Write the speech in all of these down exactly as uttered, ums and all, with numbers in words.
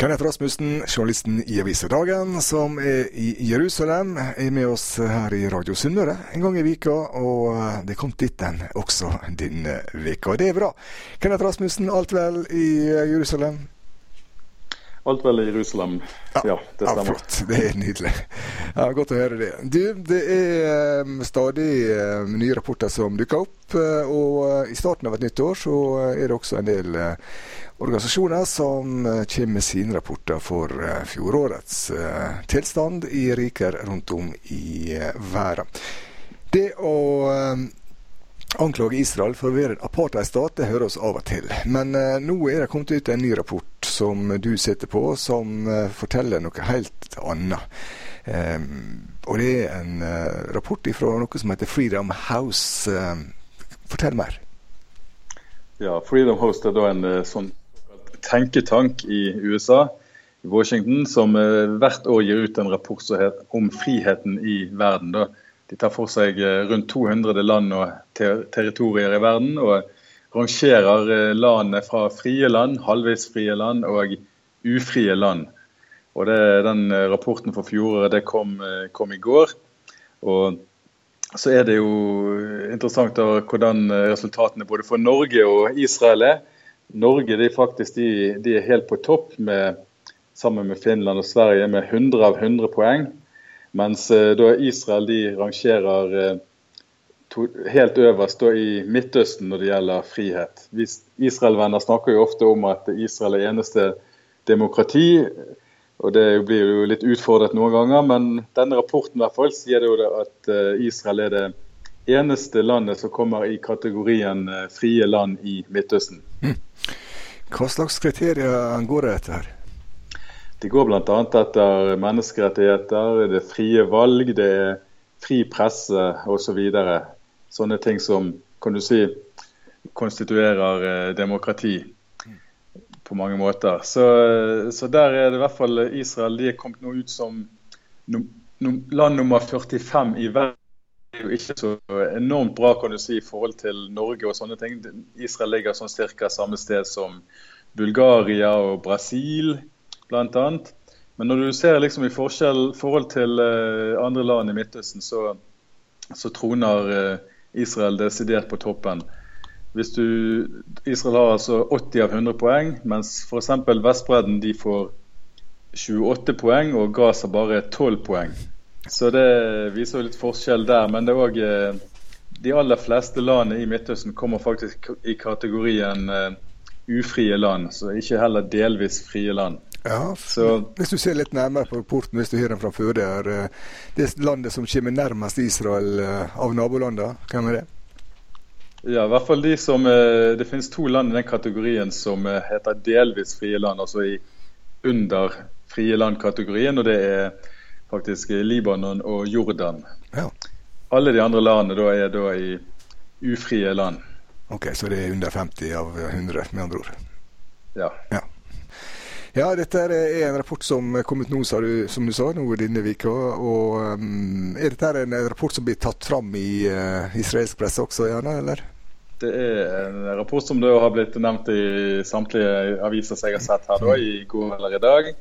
Kenneth Rasmussen, journalisten i Avisa Dagen, som er i Jerusalem, er med oss her i Radio Sunnmøre en gang i vika, og det kom dit den også denne vika, og det er bra. Kenneth Rasmussen, alt vel i Jerusalem? Alt vel i Jerusalem, ja, ja det stemmer. Ja, flott, det er nydelig. Ja, godt å høre det. Du, det er stadig nye rapporter som dukker opp, og i starten av et nytt år så er det også en del organisasjoner som kommer med sine rapporter for fjorårets tilstand i riker rundt om i verden. Det å anklage Israel for å være en apartheidstat, det hører oss av og til. Men uh, nå er det kommet ut en ny rapport som du sitter på, som uh, forteller noe helt annet. Um, og det er en uh, rapport fra noe som heter Freedom House. Uh, fortell mer. Ja, Freedom House er da en uh, sånn tenketank i U S A, i Washington, som uh, hvert år gir ut en rapport som heter, om friheten i verden da. De tar for seg rundt to hundre land og ter- territorier i verden, og rangerer landet fra frie land, halvvis frie land og ufrie land. Og det, den rapporten for fjoråret, det kom, kom i går. Og så er det jo interessant da, hvordan resultatene både for Norge og Israel er. Norge de faktisk, de, de er helt på topp, med, sammen med Finland og Sverige, med hundre av hundre poeng. Mens da Israel de rangerer to, helt øverst da, i Midtøsten når det gjelder frihet. Israel-venner snakker jo ofte om at Israel er eneste demokrati, og det blir jo litt utfordret noen ganger, men denne rapporten i hvert fall sier det jo det at Israel er det eneste landet som kommer i kategorien frie land i Midtøsten. Mm. Hva slags kriterier går det etter her? Det går blant annet etter menneskerettigheter, det er frie valg, det er fri presse og så videre. Sånne ting som, kan du si, konstituerer eh, demokrati på mange måter. Så, så der er det i hvert fall Israel, de er kommet nå ut som no, no, land nummer førtifem i verden. Det er jo ikke så enormt bra, kan du si, i forhold til Norge og sånne ting. Israel ligger sånn cirka samme sted som Bulgaria og Brasil, blant annet. Men når du ser liksom i forskjell, forhold til uh, andre land i Midtøsten, så, så troner uh, Israel desidert på toppen. Hvis du, Israel har altså åtti av hundre poeng, mens for eksempel Vestbredden de får tjueåtte poeng, og Gaza bare tolv poeng. Så det viser jo litt forskjell der, men det er også, uh, de aller fleste landene i Midtøsten kommer faktisk i kategorien uh, ufrie land, så ikke heller delvis frie land. Ja, så, hvis du ser litt nærmere på rapporten, hvis du hører den fra før, det er det landet som kommer nærmest Israel av nabolandet, hvem er det? Ja, i hvert fall de som, det finnes to land i den kategorien som heter delvis frie land, altså i under frie land-kategorien, og det er faktisk Libanon og Jordan. Ja. Alle de andre landene da er da i ufrie land. Ok, så det er under femti av hundre, med andre ord. Ja. Ja. Ja, dette er en rapport som kom ut nå, sa du, som du sa, nå denne vika, og um, er dette en rapport som blir tatt fram i uh, israelsk presse også, gjerne, eller? Det er en rapport som da har blitt nevnt i samtlige aviser som jeg har sett her da, i går eller i dag.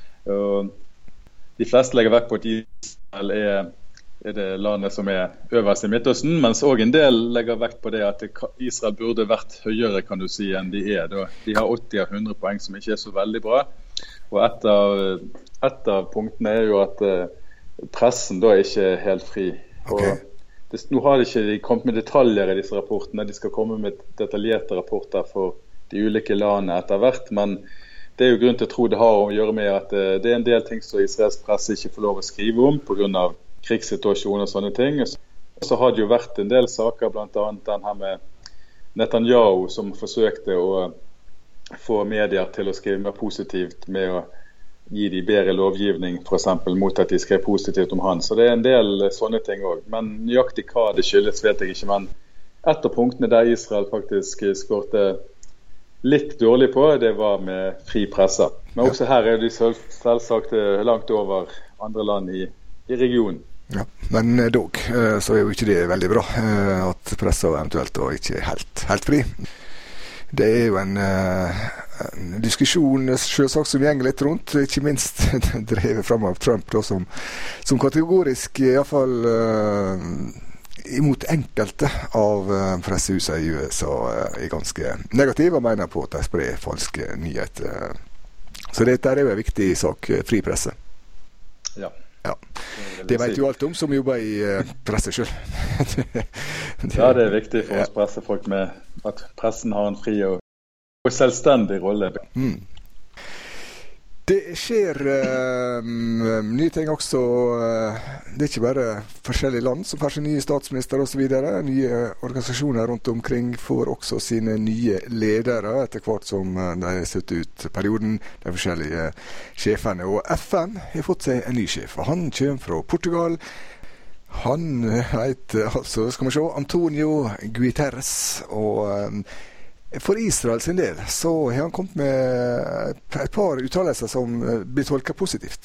Og de fleste legger vekt på at Israel er er det landet som er øverst i Midtøsten, mens også en del legger vekt på det at Israel burde vært høyere, kan du si, enn de er. De har åtti av hundre poeng, som ikke er så veldig bra. Og et av, et av punktene er jo at pressen da ikke er helt fri. Okay. Og det, nå har de ikke kommet med detaljer i disse rapportene, de skal komme med detaljerte rapporter for de ulike landene etter hvert, men det er jo grunn til å tro det har å gjøre med at det er en del ting som israelsk presse ikke får lov å skrive om på grunn av krigssituasjoner og sånne ting. Så har det jo vært en del saker, blant annet den her med Netanyahu som forsøkte å få medier til å skrive mer positivt med å gi de bedre lovgivning, for eksempel, mot at de skrev positivt om han. Så det er en del sånne ting også. Men nøyaktig hva det skyldes vet jeg ikke, men et av punktene der Israel faktisk skårte litt dårlig på, det var med fri presse. Men også her er de selv, selvsagt langt over andre land i, i regionen. Ja, men dog, så er jo ikke det veldig bra at pressa eventuelt da ikke er helt, helt fri. Det er jo en, en diskusjon selvsagt som gjenger litt rundt, ikke minst drevet frem av Trump, da, som, som kategorisk i hvert fall uh, imot enkelte av uh, pressehusene i U S A uh, er ganske negativ og mener på at de sprer falske nyheter. Så dette er jo en viktig sak, fri presse. Ja. Ja, det vet jo alt om som jobber i uh, presse selv. Ja, det er viktig for oss pressefolk med at pressen har en fri og, og selvstendig rolle. Mm. Det skjer uh, nye ting også. Uh, det er ikke bare forskjellige land som får sin nye statsminister og så videre. Nye organisasjoner rundt omkring får også sine nye ledere etter hvert som uh, de har sett ut perioden, de forskjellige sjefene. Og F N har fått seg en ny sjef. Han kommer fra Portugal. Han heter altså, skal vi se, Antonio Guterres, og um, for Israel sin del så har han kommet med et par uttalelser som blir tolket positivt.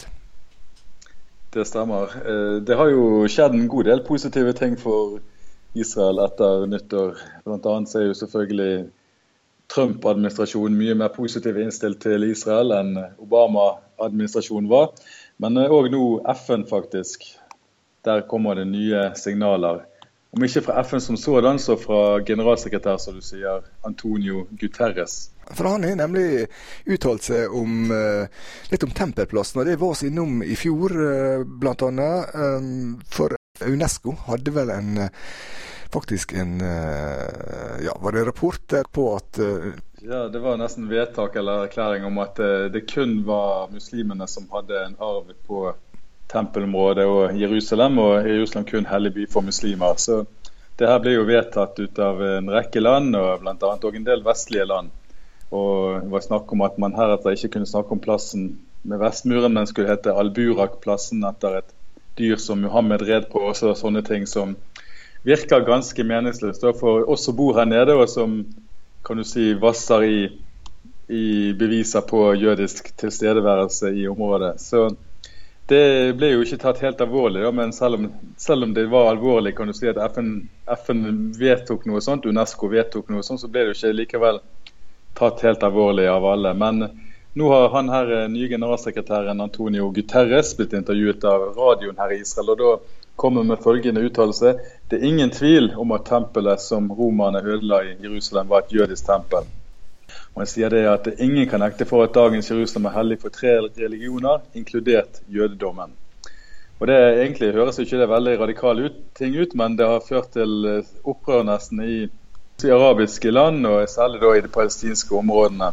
Det stemmer. Det har jo skjedd en god del positive ting for Israel etter nyttår. Blant annet så er jo selvfølgelig Trump-administrasjonen mye mer positiv innstilt til Israel enn Obama-administrasjonen var. Men også nå F N faktisk. Der kommer det nye signaler. Om ikke fra F N som sådan, så fra generalsekretær, som du sier, Antonio Guterres. For han har nemlig uttalt seg om, uh, litt om tempelplassen, og det var oss innom i fjor, uh, blant annet. Um, for UNESCO hadde vel en, uh, faktisk en, uh, ja, var det rapport der på at... Uh, ja, det var nesten vedtak eller erklæring om at uh, det kun var muslimene som hadde en arv på tempelområdet og Jerusalem, og Jerusalem kun hellig by for muslimer. Så det her ble jo vedtatt ut av en rekke land, og blant annet også en del vestlige land. Og det var snakk om at man heretter ikke kunne snakke om plassen med Vestmuren, men skulle hete Al-Burak-plassen etter et dyr som Muhammed red på, og sånne ting som virker ganske meningsløst for oss som bor her nede, og som, kan du si, vasser i, i beviser på jødisk tilstedeværelse i området. Så det ble jo ikke tatt helt alvorlig, da, men selv om, selv om det var alvorlig, kan du si at F N, F N vedtok noe sånt, UNESCO vedtok noe sånt, så ble det jo ikke likevel tatt helt alvorlig av alle. Men nå har han her, nye generalsekretæren Antonio Guterres, blitt intervjuet av radioen her i Israel, og da kommer med følgende uttalelse. Det er ingen tvil om at tempelet som romerne ødela i Jerusalem var et jødisk tempel. Og han sier det at ingen kan nekte for at dagens Jerusalem er hellig for tre religioner, inkludert jødedommen. Og det egentlig høres ikke det veldig radikal ut, ting ut, men det har ført til opprør nesten i de arabiske land, og særlig da i de palestinske områdene.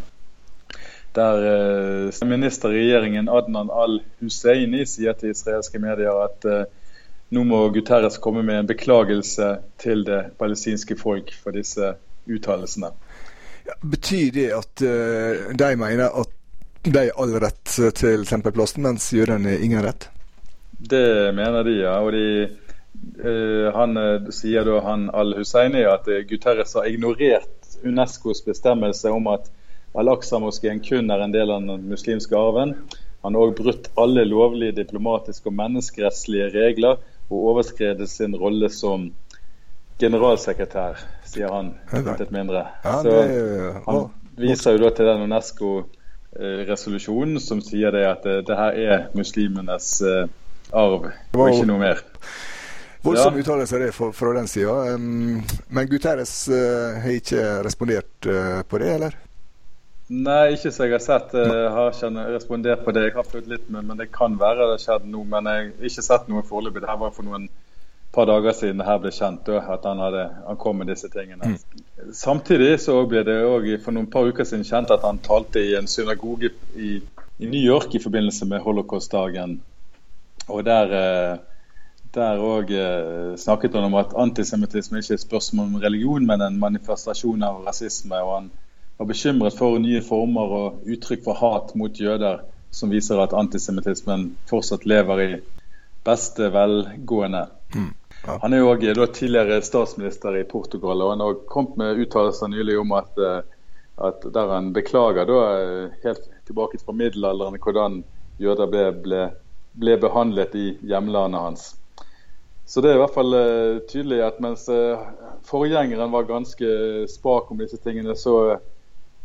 Der eh, minister i regjeringen Adnan al-Husseini sier til israelske medier at eh, nå må Guterres komme med en beklagelse til det palestinske folk for disse uttalelsene. Ja, betyr det at uh, de mener at de har all rett til tempelplassen, mens jødene ingen rett? Det mener de, ja. Og de, uh, han uh, sier da han al-Husseini at uh, Guterres har ignorert UNESCOs bestemmelse om at Al-Aqsa-moskeen kun er en del av den muslimske arven. Han har også brutt alle lovlige diplomatiske og menneskerettslige regler og overskredet sin rolle som generalsekretær, sier han, litt mindre. Ja, så det, han viser jo da til den UNESCO-resolusjonen som sier det at det, det her er muslimenes uh, arv, og ikke noe mer. Voldsom ja. uttalelse er det fra, fra den siden. Um, men Guterres uh, har ikke respondert uh, på det, eller? Nei, ikke så jeg har sett. Jeg har ikke respondert på det. Jeg har følt litt med, men det kan være det skjedde noe, men jeg har ikke sett noe foreløpig. Det her var for noen par dager siden det her ble kjent da, at han, hadde, han kom med disse tingene. Mm. Samtidig så ble det også for noen par uker siden kjent at han talte i en synagoge i, i New York i forbindelse med Holocaust-dagen. Og der, der også snakket han om at antisemittisme ikke er et spørsmål om religion, men en manifestasjon av rasisme. Og han var bekymret for nye former og uttrykk for hat mot jøder, som viser at antisemittismen fortsatt lever i beste velgående. Mm. Ja. Han er jo også tidligere statsminister i Portugal, og han har kommet med uttalelser nylig om at, at der han beklager da, helt tilbake fra middelalderen hvordan jøder ble, ble, ble behandlet i hjemlandet hans. Så det er i hvert fall tydelig at mens forgjengeren var ganske spak om disse tingene, så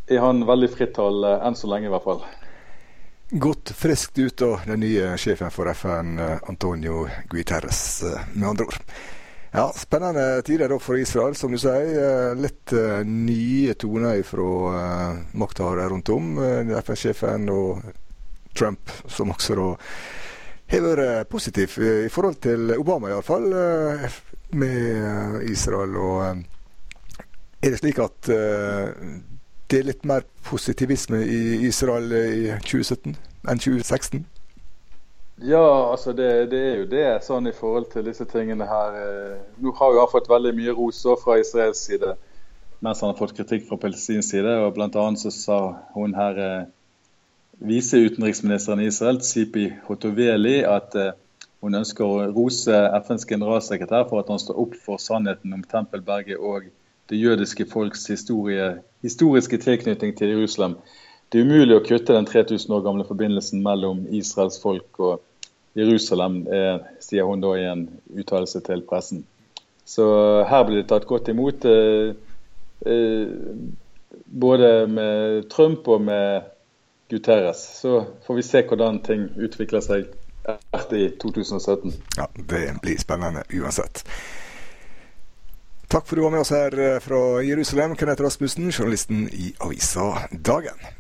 er han veldig frittalende enn så lenge i hvert fall. Gått friskt ut av den nye sjefen for F N, Antonio Guterres, med andre ord. Ja, spennende tider da for Israel, som du sier. Litt uh, nye toner fra uh, makthavere rundt om. Uh, F N-sjefen og Trump, som også da har vært positiv i forhold til Obama i alle fall, uh, med Israel. Og uh, er det slik at uh, det er litt mer positivisme i Israel i tjue sytten enn tjue seksten? Ja, altså det, det er jo det sånn i forhold til disse tingene her. Nå har jo han fått veldig mye ros fra Israels side, mens han har fått kritikk fra palestinsk side. Og blant annet så sa hun her, viseutenriksministeren i Israel, Tzipi Hotoveli, at hun ønsker å rose F N's generalsekretær for at han står opp for sannheten om Tempelberget og det jødiske folks historie, historiske tilknytning til Jerusalem. Det er umulig å kutte den tre tusen år gamle forbindelsen mellom Israels folk og Jerusalem, eh, sier hun da i en uttalelse til pressen. Så her blir det tatt godt imot, eh, eh, både med Trump og med Guterres. Så får vi se hvordan ting utvikler seg etter i to tusen og sytten. Ja, det blir spennende uansett. Takk for at du var med oss her fra Jerusalem, Kenneth Rasmussen, journalisten i Avisa Dagen.